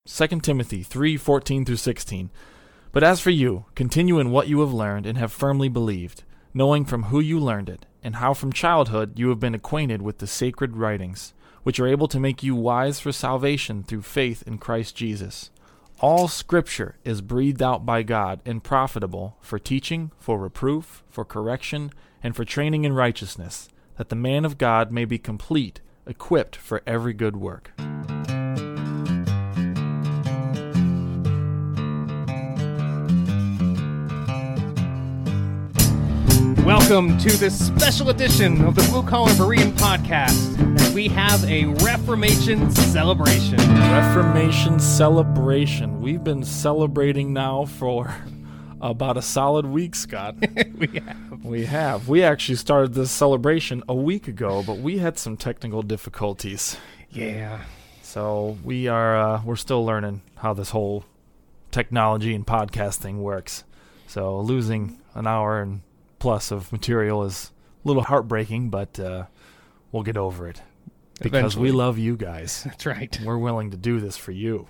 2 Timothy 3:14 through 16. But as for you, continue in what you have learned and have firmly believed, knowing from who you learned it, and how from childhood you have been acquainted with the sacred writings, which are able to make you wise for salvation through faith in Christ Jesus. All Scripture is breathed out by God and profitable for teaching, for reproof, for correction, and for training in righteousness, that the man of God may be complete, equipped for every good work. Welcome to this special edition of the Blue Collar Berean podcast, as we have a Reformation celebration. Reformation celebration. We've been celebrating now for about a solid week, Scott. We have. We actually started this celebration a week ago, but we had some technical difficulties. Yeah. So we're still learning how this whole technology and podcasting works. So losing an hour and plus of material is a little heartbreaking, but we'll get over it because Eventually. we love you guys. That's right. We're willing to do this for you.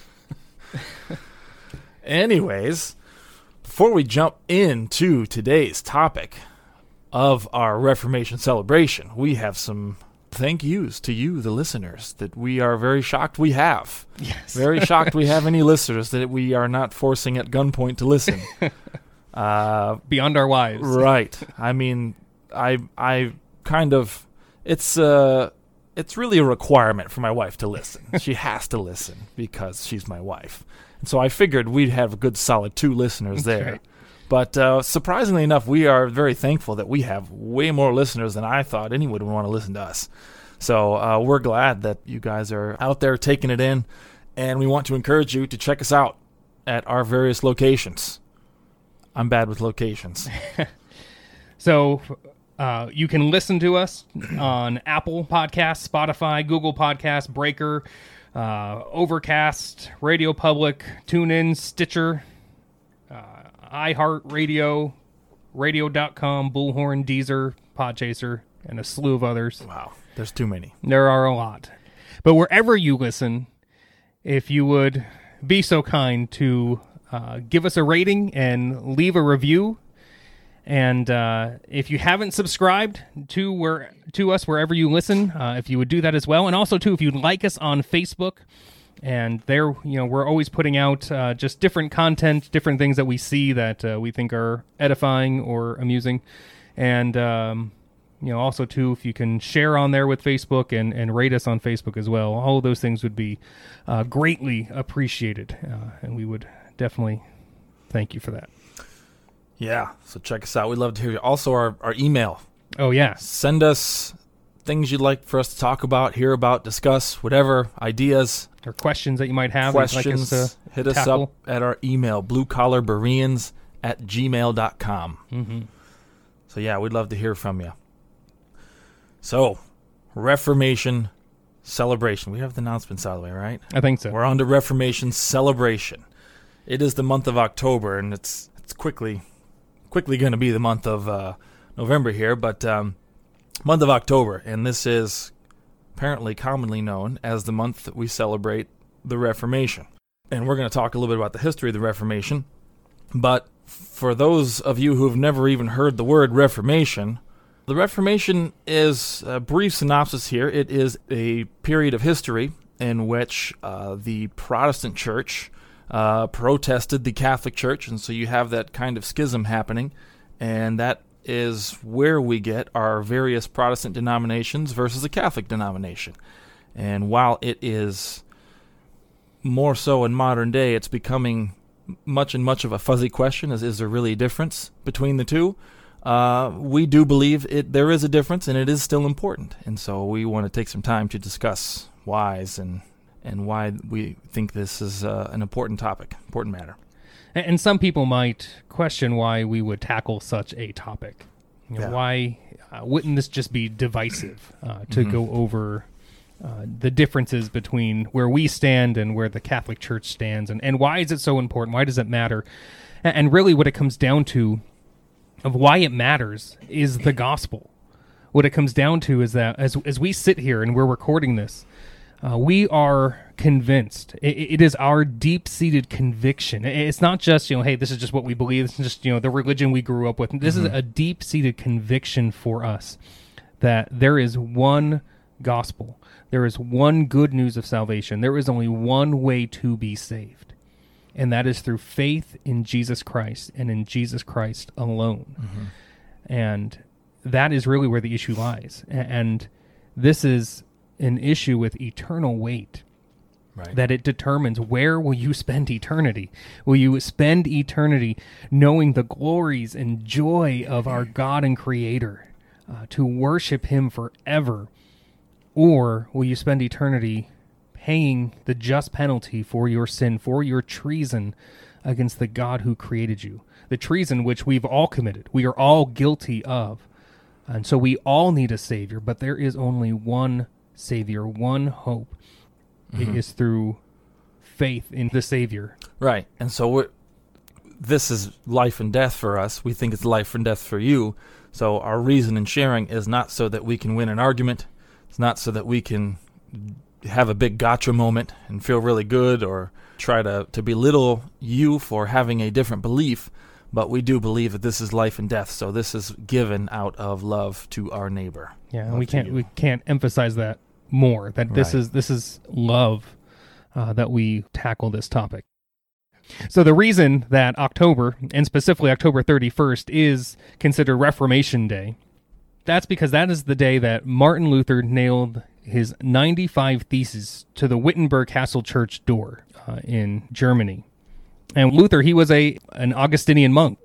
Anyways, before we jump into today's topic of our Reformation celebration, we have some thank yous to you, the listeners, that we are very shocked we have. Yes. Very shocked we have any listeners that we are not forcing at gunpoint to listen. Beyond our wives. Right. I mean, I kind of, it's really a requirement for my wife to listen. She has to listen because she's my wife. And so I figured we'd have a good solid 2 listeners there. Right. But surprisingly enough, we are very thankful that we have way more listeners than I thought anyone would want to listen to us. So we're glad that you guys are out there taking it in, and we want to encourage you to check us out at our various locations. I'm bad with locations. So you can listen to us on Apple Podcasts, Spotify, Google Podcasts, Breaker, Overcast, Radio Public, TuneIn, Stitcher, iHeartRadio, Radio.com, Bullhorn, Deezer, Podchaser, and a slew of others. Wow, there's too many. There are a lot. But wherever you listen, if you would be so kind to give us a rating and leave a review. And if you haven't subscribed to us wherever you listen, if you would do that as well. And also, too, if you'd like us on Facebook. And there, we're always putting out just different content, different things that we see that we think are edifying or amusing. And, also, too, if you can share on there with Facebook and rate us on Facebook as well. All of those things would be greatly appreciated. And we would definitely thank you for that. Yeah, so check us out. We'd love to hear you. Also, our email. Oh, yeah. Send us things you'd like for us to talk about, hear about, discuss, whatever, ideas. Or questions that you might have. Questions, like us to hit us tackle. up at our email, bluecollarbereans@gmail.com. Mm-hmm. So, yeah, we'd love to hear from you. So, Reformation celebration. We have the announcements out of the way, right? I think so. We're on to Reformation celebration. It is the month of October, and it's quickly going to be the month of November here, but month of October, and this is apparently commonly known as the month that we celebrate the Reformation. And we're going to talk a little bit about the history of the Reformation, but for those of you who have never even heard the word Reformation, the Reformation is a brief synopsis here. It is a period of history in which the Protestant church protested the Catholic Church, and so you have that kind of schism happening, and that is where we get our various Protestant denominations versus the Catholic denomination. And while it is more so in modern day, it's becoming much of a fuzzy question. Is there really a difference between the two? We do believe there is a difference, and it is still important. And so we want to take some time to discuss whys and why we think this is an important topic, important matter. And some people might question why we would tackle such a topic. Why wouldn't this just be divisive to go over the differences between where we stand and where the Catholic Church stands? And why is it so important? Why does it matter? And really what it comes down to of why it matters is the gospel. What it comes down to is that as we sit here and we're recording this, we are convinced. It is our deep-seated conviction. It's not just, hey, this is just what we believe. This is just, the religion we grew up with. This is a deep-seated conviction for us that there is one gospel. There is one good news of salvation. There is only one way to be saved, and that is through faith in Jesus Christ and in Jesus Christ alone. And that is really where the issue lies. And this is an issue with eternal weight. Right. That it determines where will you spend eternity. Will you spend eternity knowing the glories and joy of our God and Creator, to worship Him forever? Or will you spend eternity paying the just penalty for your sin, for your treason against the God who created you? The treason which we've all committed. We are all guilty of. And so we all need a Savior, but there is only one Savior, one hope. It is through faith in the Savior. Right. And so this is life and death for us. We think it's life and death for you. So our reason in sharing is not so that we can win an argument. It's not so that we can have a big gotcha moment and feel really good or try to belittle you for having a different belief. But we do believe that this is life and death. So this is given out of love to our neighbor. Yeah, and we can't emphasize that more, that this is love, that we tackle this topic. So the reason that October, and specifically October 31st, is considered Reformation Day, that's because that is the day that Martin Luther nailed his 95 Theses to the Wittenberg Castle Church door in Germany. And Luther, he was an Augustinian monk.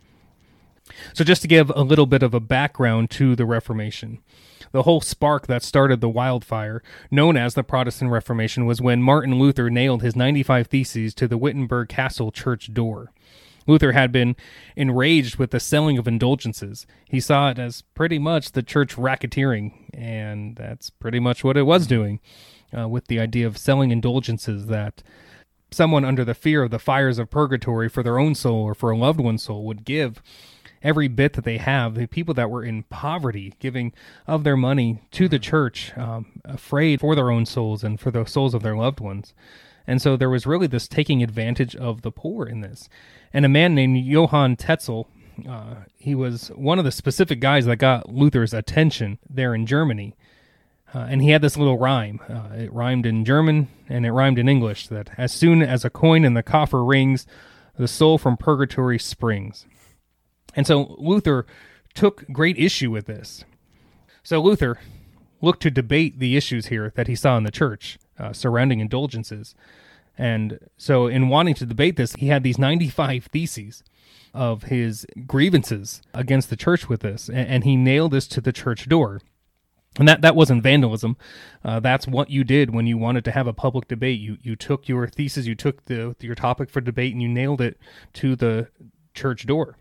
So just to give a little bit of a background to the Reformation, the whole spark that started the wildfire, known as the Protestant Reformation, was when Martin Luther nailed his 95 Theses to the Wittenberg Castle Church door. Luther had been enraged with the selling of indulgences. He saw it as pretty much the church racketeering, and that's pretty much what it was doing, with the idea of selling indulgences that someone under the fear of the fires of purgatory for their own soul or for a loved one's soul would give every bit that they have. The people that were in poverty, giving of their money to the church, afraid for their own souls and for the souls of their loved ones. And so there was really this taking advantage of the poor in this. And a man named Johann Tetzel, he was one of the specific guys that got Luther's attention there in Germany. And he had this little rhyme. It rhymed in German and it rhymed in English, that as soon as a coin in the coffer rings, the soul from purgatory springs. And so Luther took great issue with this. So Luther looked to debate the issues here that he saw in the church surrounding indulgences. And so in wanting to debate this, he had these 95 theses of his grievances against the church with this, and he nailed this to the church door. And that wasn't vandalism. That's what you did when you wanted to have a public debate. You took your thesis, you took your topic for debate, and you nailed it to the church door.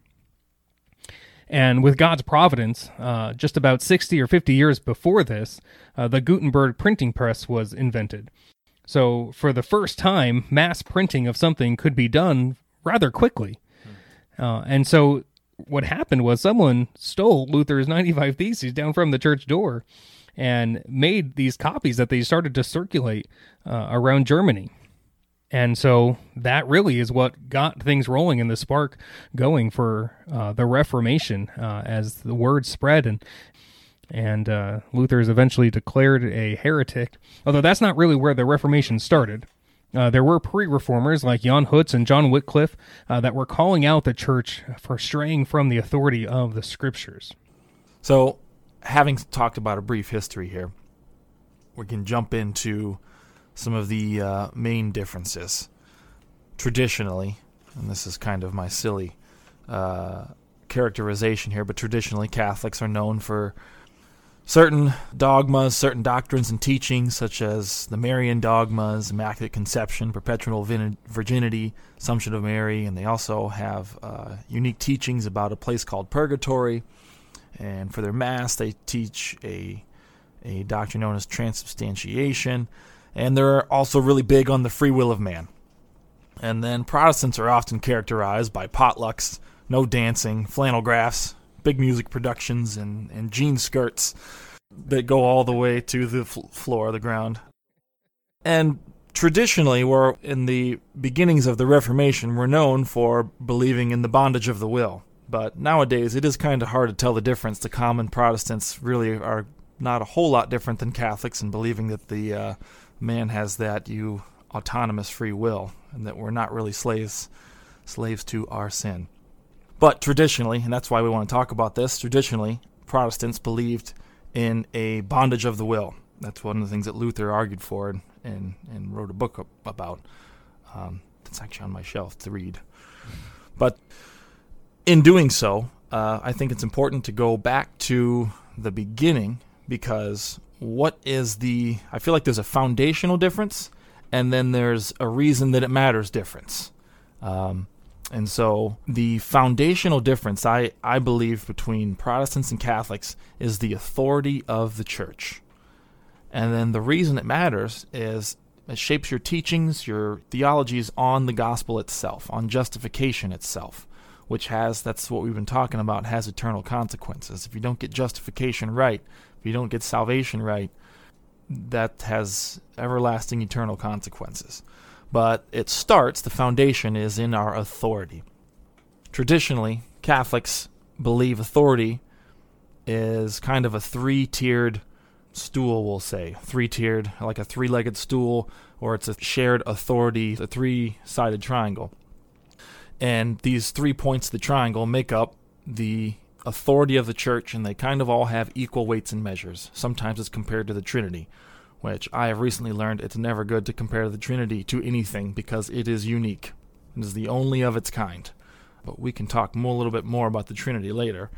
And with God's providence, just about 60 or 50 years before this, the Gutenberg printing press was invented. So for the first time, mass printing of something could be done rather quickly. And so what happened was someone stole Luther's 95 Theses down from the church door and made these copies that they started to circulate around Germany. And so that really is what got things rolling and the spark going for the Reformation as the word spread. And Luther is eventually declared a heretic, although that's not really where the Reformation started. There were pre-reformers like Jan Hus and John Wycliffe that were calling out the church for straying from the authority of the Scriptures. So, having talked about a brief history here, we can jump into some of the main differences. Traditionally, and this is kind of my silly characterization here, but traditionally Catholics are known for certain dogmas, certain doctrines and teachings, such as the Marian dogmas, Immaculate Conception, Perpetual Virginity, Assumption of Mary, and they also have unique teachings about a place called Purgatory. And for their Mass, they teach a doctrine known as transubstantiation. And they're also really big on the free will of man. And then Protestants are often characterized by potlucks, no dancing, flannel graphs, big music productions, and jean skirts that go all the way to the floor of the ground. And traditionally, we're in the beginnings of the Reformation, we're known for believing in the bondage of the will. But nowadays, it is kind of hard to tell the difference. The common Protestants really are not a whole lot different than Catholics in believing that the man has that autonomous free will, and that we're not really slaves to our sin. But traditionally, and that's why we want to talk about this, traditionally, Protestants believed in a bondage of the will. That's one of the things that Luther argued for and wrote a book about. It's actually on my shelf to read. But in doing so, I think it's important to go back to the beginning, because I feel like there's a foundational difference, and then there's a reason that it matters difference. And so the foundational difference, I believe, between Protestants and Catholics is the authority of the church. And then the reason it matters is it shapes your teachings, your theologies on the gospel itself, on justification itself, that's what we've been talking about, has eternal consequences. If you don't get justification right, if you don't get salvation right, that has everlasting eternal consequences. But the foundation is in our authority. Traditionally, Catholics believe authority is kind of a three-tiered stool, we'll say. Three-tiered, like a three-legged stool, or it's a shared authority, a three-sided triangle. And these 3 points of the triangle make up the authority of the church, and they kind of all have equal weights and measures. Sometimes it's compared to the Trinity, which I have recently learned it's never good to compare the Trinity to anything, because it is unique. It is the only of its kind. But we can talk a little bit more about the Trinity later.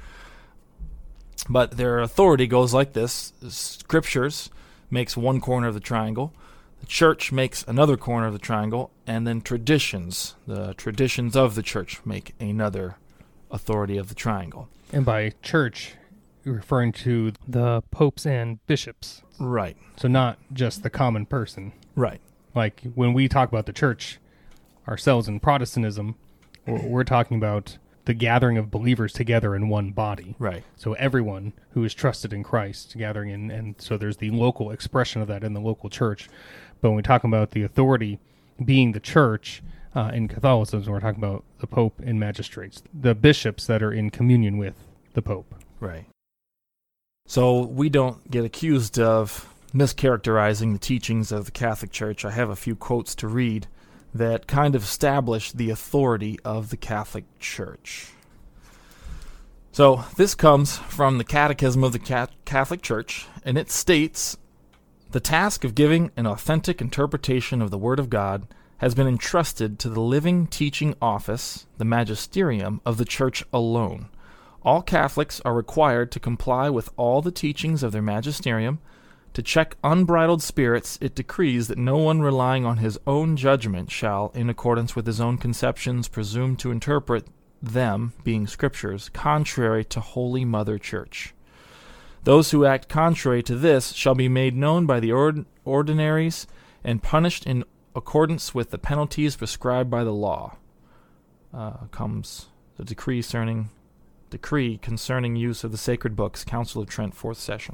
But their authority goes like this. Scriptures makes one corner of the triangle. The church makes another corner of the triangle, and then the traditions of the church make another authority of the triangle. And by church, you're referring to the popes and bishops. Right. So not just the common person. Right. Like when we talk about the church ourselves in Protestantism, we're talking about the gathering of believers together in one body. Right. So everyone who is trusted in Christ gathering in, and so there's the local expression of that in the local church. But when we talk about the authority being the church in Catholicism, we're talking about the Pope and magistrates, the bishops that are in communion with the Pope. Right. So we don't get accused of mischaracterizing the teachings of the Catholic Church. I have a few quotes to read that kind of establish the authority of the Catholic Church. So this comes from the Catechism of the Catholic Church, and it states, "The task of giving an authentic interpretation of the Word of God has been entrusted to the living teaching office, the magisterium of the Church alone. All Catholics are required to comply with all the teachings of their magisterium. To check unbridled spirits, it decrees that no one relying on his own judgment shall, in accordance with his own conceptions, presume to interpret them, being scriptures, contrary to Holy Mother Church. Those who act contrary to this shall be made known by the ordinaries and punished in accordance with the penalties prescribed by the law." Comes the decree concerning use of the sacred books, Council of Trent, 4th session.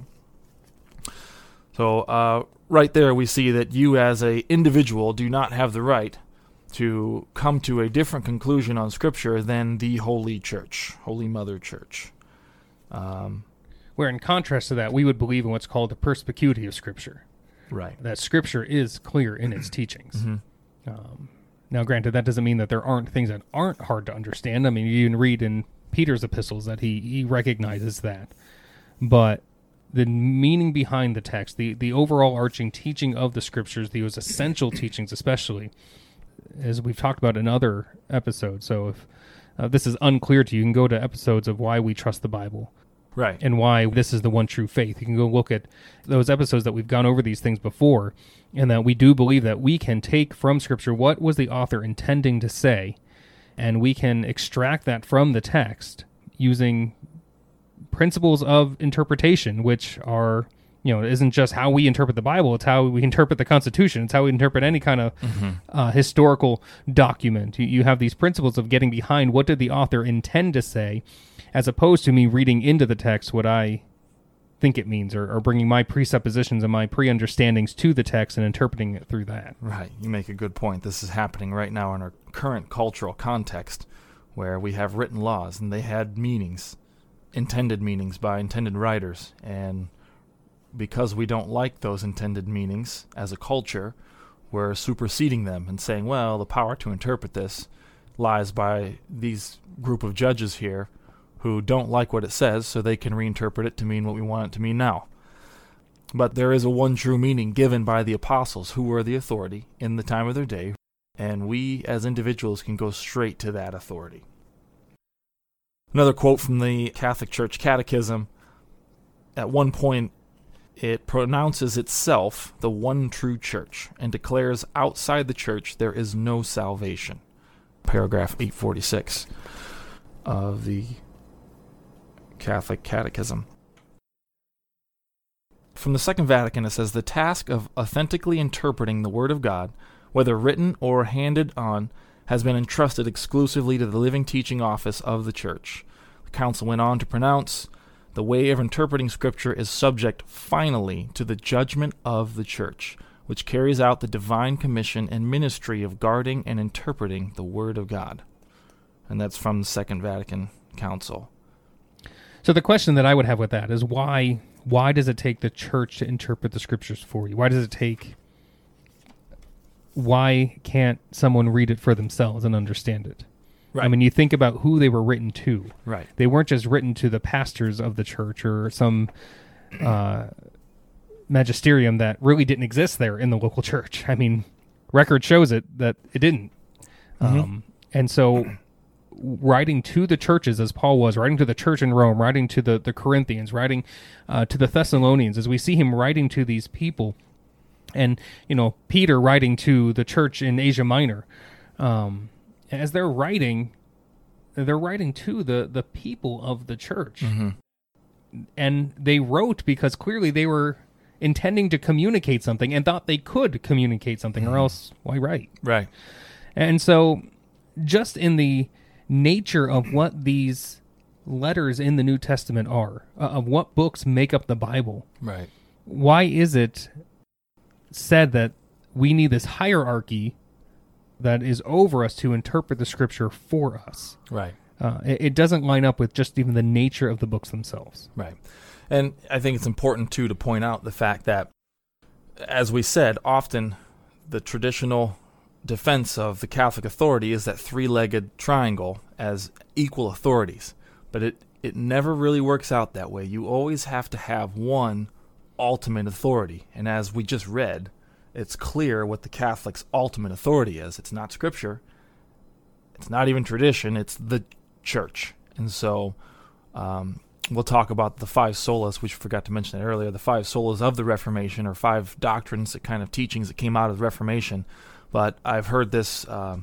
So right there we see that you as an individual do not have the right to come to a different conclusion on Scripture than the Holy Church, Holy Mother Church. Where in contrast to that, we would believe in what's called the perspicuity of Scripture. Right. That Scripture is clear in its teachings. Mm-hmm. Now, granted, that doesn't mean that there aren't things that aren't hard to understand. I mean, you can read in Peter's epistles that he recognizes that. But the meaning behind the text, the overall arching teaching of the Scriptures, those essential teachings especially, as we've talked about in other episodes. So if this is unclear to you, you can go to episodes of why we trust the Bible. Right. And why this is the one true faith. You can go look at those episodes that we've gone over these things before, and that we do believe that we can take from Scripture what was the author intending to say, and we can extract that from the text using principles of interpretation, which are, isn't just how we interpret the Bible, it's how we interpret the Constitution, it's how we interpret any kind of historical document. You have these principles of getting behind what did the author intend to say, as opposed to me reading into the text what I think it means, or bringing my presuppositions and my pre-understandings to the text and interpreting it through that. Right. You make a good point. This is happening right now in our current cultural context, where we have written laws, and they had meanings, intended meanings by intended writers, and because we don't like those intended meanings as a culture, we're superseding them and saying, well, the power to interpret this lies by these group of judges here who don't like what it says, so they can reinterpret it to mean what we want it to mean now. But there is a one true meaning given by the apostles, who were the authority in the time of their day, and we as individuals can go straight to that authority. Another quote from the Catholic Church Catechism. At one point, it pronounces itself the one true church and declares outside the church there is no salvation. Paragraph 846 of the Catholic Catechism. From the Second Vatican, it says, the task of authentically interpreting the Word of God, whether written or handed on, has been entrusted exclusively to the living teaching office of the Church. The Council went on to pronounce, the way of interpreting Scripture is subject finally to the judgment of the Church, which carries out the divine commission and ministry of guarding and interpreting the Word of God. And that's from the Second Vatican Council. So the question that I would have with that is why does it take the church to interpret the Scriptures for you? Why can't someone read it for themselves and understand it? Right. I mean, you think about who they were written to. Right. They weren't just written to the pastors of the church or some magisterium that really didn't exist there in the local church. I mean, record shows it that it didn't. Mm-hmm. And so writing to the churches, as Paul was, writing to the church in Rome, writing to the Corinthians, writing to the Thessalonians, as we see him writing to these people, and, Peter writing to the church in Asia Minor, as they're writing to the people of the church. Mm-hmm. And they wrote because clearly they were intending to communicate something and thought they could communicate something, or else why write? Right. And so just in the nature of what these letters in the New Testament are, of what books make up the Bible, Right. why is it said that we need this hierarchy that is over us to interpret the Scripture for us? Right. It doesn't line up with just even the nature of the books themselves. Right. And I think it's important, too, to point out the fact that, as we said, often the traditional defense of the Catholic authority is that three-legged triangle as equal authorities. But it never really works out that way. You always have to have one ultimate authority. And as we just read, it's clear what the Catholic's ultimate authority is. It's not Scripture. It's not even tradition. It's the Church. And so we'll talk about the five solas, which we forgot to mention that earlier, the five solas of the Reformation, or five doctrines, that kind of teachings that came out of the Reformation. But I've heard this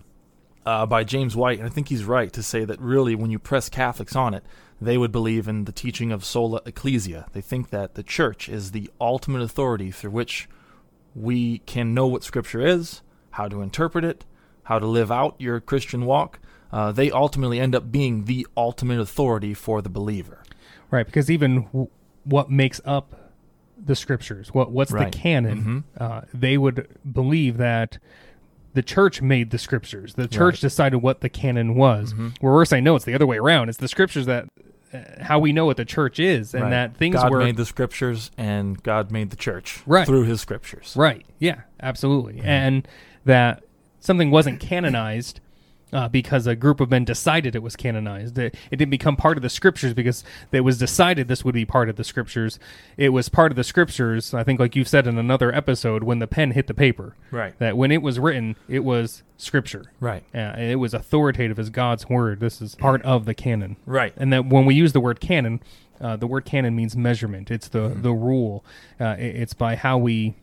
by James White, and I think he's right to say that really when you press Catholics on it, they would believe in the teaching of sola ecclesia. They think that the Church is the ultimate authority through which we can know what Scripture is, how to interpret it, how to live out your Christian walk. They ultimately end up being the ultimate authority for the believer. Right, because even what makes up the Scriptures, what's Right. the canon, Mm-hmm. they would believe that the church made the Scriptures. The church Right. decided what the canon was. Mm-hmm. Where we're saying, no, it's the other way around. It's the Scriptures that, how we know what the church is, and Right. that things God were... made the Scriptures, and God made the Church Right. through His Scriptures. Right, yeah, absolutely. And that something wasn't canonized because a group of men decided it was canonized. It didn't become part of the Scriptures because it was decided this would be part of the Scriptures. It was part of the Scriptures, I think, like you've said in another episode, when the pen hit the paper. Right. That when it was written, it was Scripture. Right. And it was authoritative as God's Word. This is part of the canon. Right. And that when we use the word canon means measurement. It's the rule. It's by how we...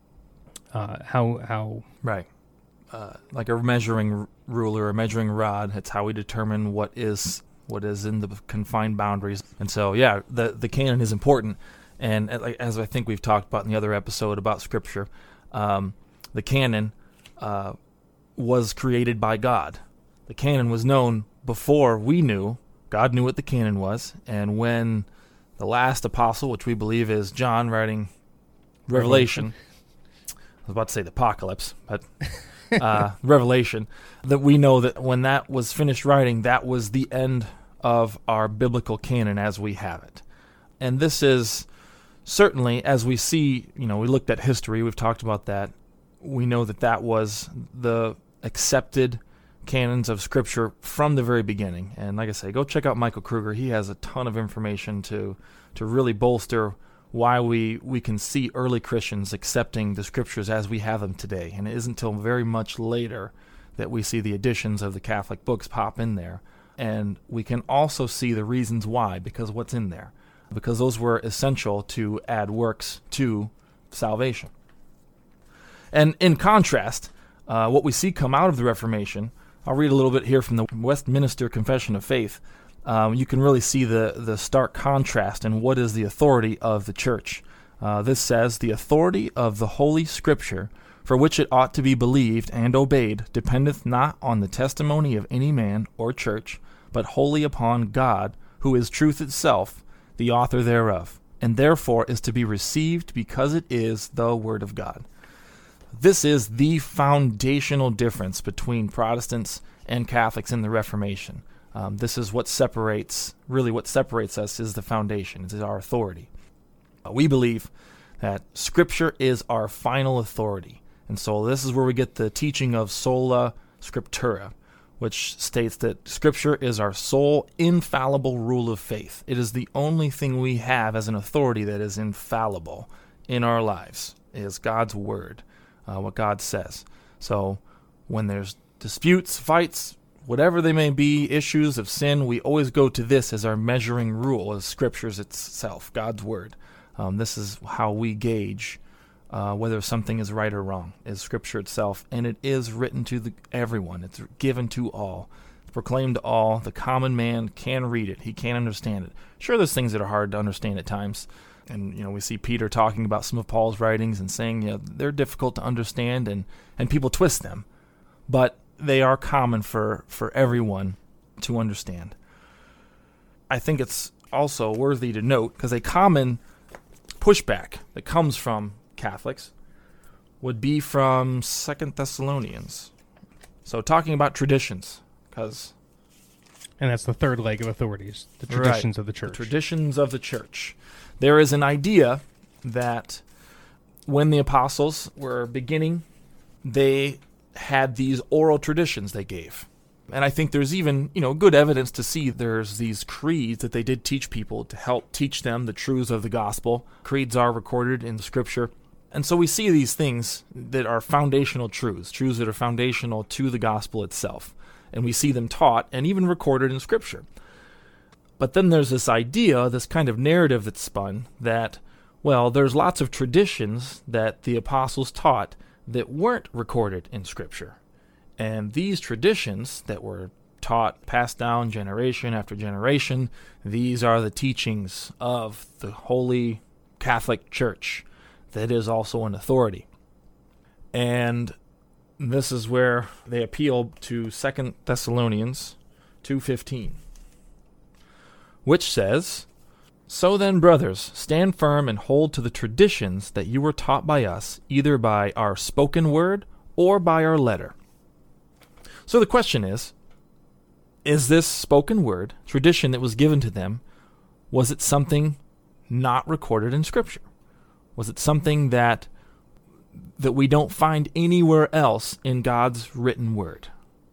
how Right. Like a measuring ruler, a measuring rod. It's how we determine what is in the confined boundaries. And so, yeah, the canon is important. And as I think we've talked about in the other episode about Scripture, the canon was created by God. The canon was known before we knew. God knew what the canon was. And when the last apostle, which we believe is John writing Revelation. I was about to say the Apocalypse, but Revelation, that we know that when that was finished writing, that was the end of our biblical canon as we have it. And this is certainly, as we see, we looked at history, we've talked about that, we know that that was the accepted canons of Scripture from the very beginning. And like I say, go check out Michael Kruger. He has a ton of information to really bolster why we can see early Christians accepting the Scriptures as we have them today. And it isn't until very much later that we see the additions of the Catholic books pop in there. And we can also see the reasons why, because what's in there. Because those were essential to add works to salvation. And in contrast, what we see come out of the Reformation, I'll read a little bit here from the Westminster Confession of Faith. You can really see the stark contrast in what is the authority of the Church. This says, "The authority of the Holy Scripture, for which it ought to be believed and obeyed, dependeth not on the testimony of any man or church, but wholly upon God, who is truth itself, the author thereof, and therefore is to be received because it is the Word of God." This is the foundational difference between Protestants and Catholics in the Reformation. This is what separates us is the foundation, is our authority. We believe that Scripture is our final authority. And so this is where we get the teaching of sola scriptura, which states that Scripture is our sole infallible rule of faith. It is the only thing we have as an authority that is infallible in our lives, is God's Word, what God says. So when there's disputes, fights, whatever they may be, issues of sin, we always go to this as our measuring rule, as Scripture's itself, God's Word. This is how we gauge whether something is right or wrong, is Scripture itself. And it is written to everyone. It's given to all. It's proclaimed to all. The common man can read it. He can understand it. Sure, there's things that are hard to understand at times. And, we see Peter talking about some of Paul's writings and saying, they're difficult to understand and people twist them. But they are common for everyone to understand. I think it's also worthy to note, because a common pushback that comes from Catholics would be from 2 Thessalonians. So talking about traditions, and that's the third leg of authorities, the traditions of the Church. The traditions of the Church. There is an idea that when the apostles were beginning, they had these oral traditions they gave. And I think there's even, good evidence to see there's these creeds that they did teach people to help teach them the truths of the gospel. Creeds are recorded in Scripture. And so we see these things that are foundational truths that are foundational to the gospel itself. And we see them taught and even recorded in Scripture. But then there's this idea, this kind of narrative that's spun that, there's lots of traditions that the apostles taught that weren't recorded in Scripture. And these traditions that were taught, passed down generation after generation, these are the teachings of the Holy Catholic Church that is also an authority. And this is where they appeal to 2 Thessalonians 2:15, which says, "So then, brothers, stand firm and hold to the traditions that you were taught by us, either by our spoken word or by our letter." So the question is this spoken word, tradition that was given to them, was it something not recorded in Scripture? Was it something that we don't find anywhere else in God's written word?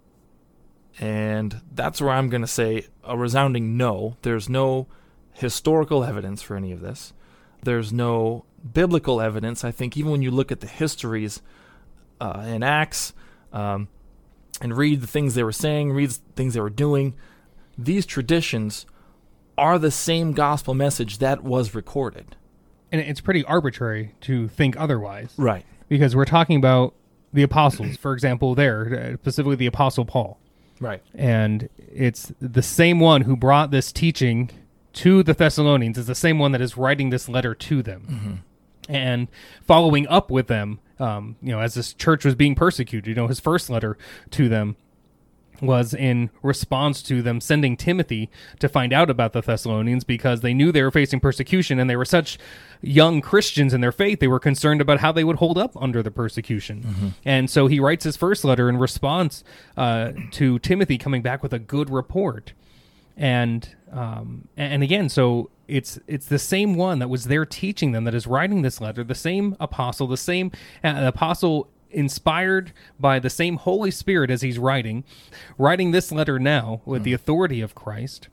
And that's where I'm going to say a resounding no. There's no historical evidence for any of this. There's no biblical evidence. I think even when you look at the histories in Acts and read the things they were saying, read the things they were doing, these traditions are the same gospel message that was recorded. And it's pretty arbitrary to think otherwise. Right. Because we're talking about the apostles, for example, specifically the Apostle Paul. Right. And it's the same one who brought this teaching to the Thessalonians. It's the same one that is writing this letter to them. Mm-hmm. And following up with them, as this church was being persecuted, his first letter to them was in response to them sending Timothy to find out about the Thessalonians, because they knew they were facing persecution, and they were such young Christians in their faith, they were concerned about how they would hold up under the persecution. And so he writes his first letter in response to Timothy coming back with a good report. And again, so it's the same one that was there teaching them that is writing this letter, the same apostle, the same apostle inspired by the same Holy Spirit as he's writing this letter now with the authority of Christ.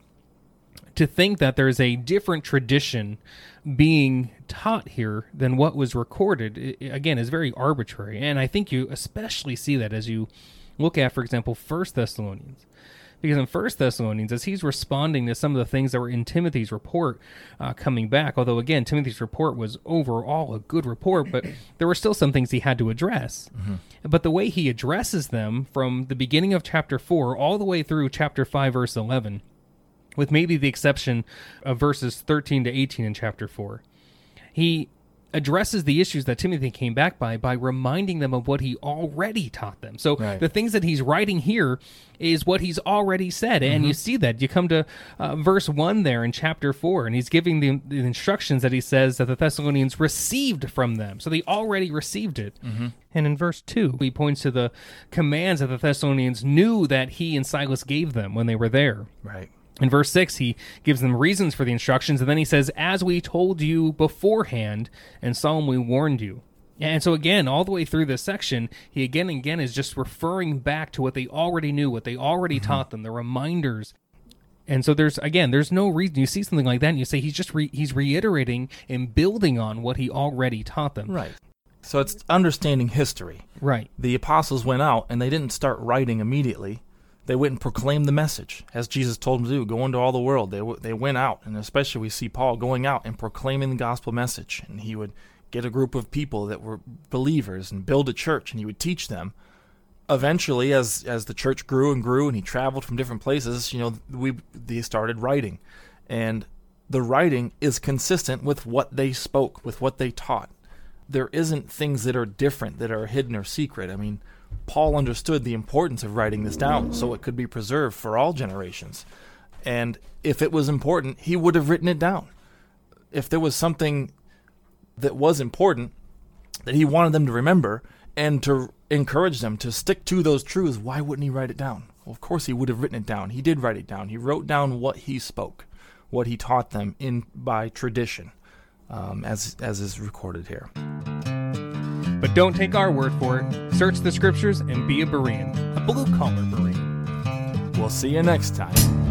To think that there's a different tradition being taught here than what was recorded, again, is very arbitrary. And I think you especially see that as you look at, for example, 1 Thessalonians. Because in 1 Thessalonians, as he's responding to some of the things that were in Timothy's report coming back, although, again, Timothy's report was overall a good report, but there were still some things he had to address. But the way he addresses them from the beginning of chapter 4 all the way through chapter 5, verse 11, with maybe the exception of verses 13 to 18 in chapter 4, he addresses the issues that Timothy came back by reminding them of what he already taught them. So the things that he's writing here is what he's already said. And you see that. You come to verse 1 there in chapter 4, and he's giving the instructions that he says that the Thessalonians received from them. So they already received it. And in verse 2, he points to the commands that the Thessalonians knew that he and Silas gave them when they were there. In verse 6, he gives them reasons for the instructions, and then he says, as we told you beforehand and solemnly warned you. And so again, all the way through this section, he again and again is just referring back to what they already knew, what they already taught them, the reminders. And so there's no reason, you see something like that and you say he's reiterating and building on what he already taught them. So it's understanding history. The apostles went out and they didn't start writing immediately. They went and proclaimed the message, as Jesus told them to do, go into all the world. They went out, and especially we see Paul going out and proclaiming the gospel message. And he would get a group of people that were believers and build a church, and he would teach them. Eventually, as the church grew and he traveled from different places, they started writing. And the writing is consistent with what they spoke, with what they taught. There isn't things that are different, that are hidden or secret. I mean, Paul understood the importance of writing this down so it could be preserved for all generations. And if it was important, he would have written it down. If there was something that was important that he wanted them to remember and to encourage them to stick to those truths, why wouldn't he write it down? Well, of course he would have written it down. He did write it down. He wrote down what he spoke, what he taught them by tradition, as is recorded here. But don't take our word for it. Search the scriptures and be a Berean, a blue-collar Berean. We'll see you next time.